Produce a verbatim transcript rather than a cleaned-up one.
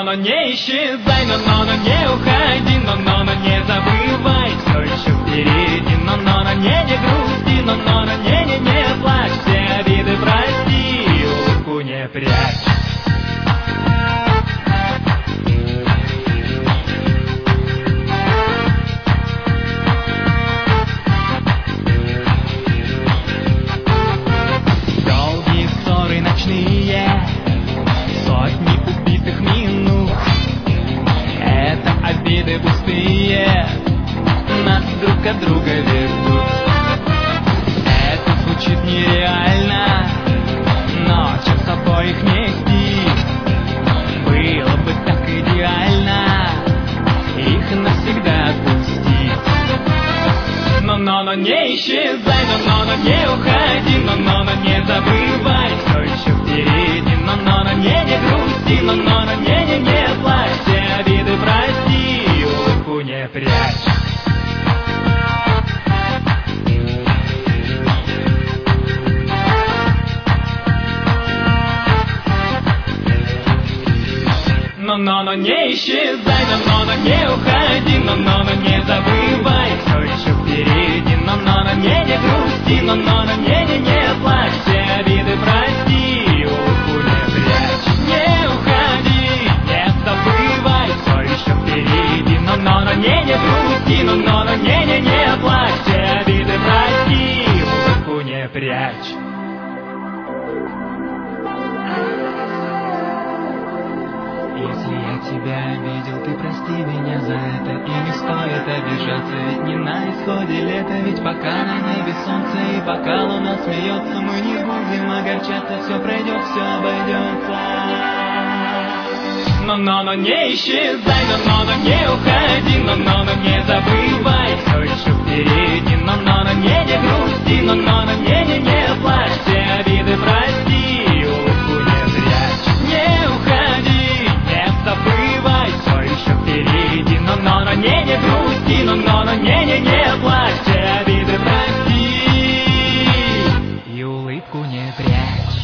но не исчезай, но, но, но не уходи, но, но, но не забывай, все еще впереди, но, но, но не, не грусти, но, но, но не, не, не плачь, все обиды прости, улыбку не прячь. Долгие ссоры ночные, сотни убитых минут, это обиды пустые, нас друг от друга ведут. Это звучит нереально, но час обоих нести, было бы так идеально их навсегда отпустить. Но, но, но не исчезай, но, но, но не уходи, но, но, но не забывай, все еще впереди, но, но, но не, не грусти, но, но, но не, не, не плачь, все обиды прости, улыбку не прячь. Но, но, но не исчезай, но, но, но не уходи, но, но, но не забывай, все еще впереди, но, но, но не, не грусти, но, но, но не, не, не плачь, все обиды прости, улыбку не прячь. Не уходи, не забывай, все еще впереди, но, но, но не, не грусти, но, но, но не, не, не плачь, все обиды прости, улыбку не прячь. Если я тебя обидел, ты прости меня за это, и не стоит обижаться, ведь не на исходе лета, ведь пока на небе солнце и пока луна смеется, мы не будем огорчаться, все пройдет, все обойдется. Но, но, но не исчезай, но, но, но не уходи, но, но, но не забывай, все еще впереди, но, но, но не, не грусти, но, но, но не, не, не плачь, все обиды прости, улыбку не прячь. Не уходи, не забывай, все еще впереди, но, но, но не, не грусти, но, но, но не, не, не плачь, все обиды прости и улыбку не прячь.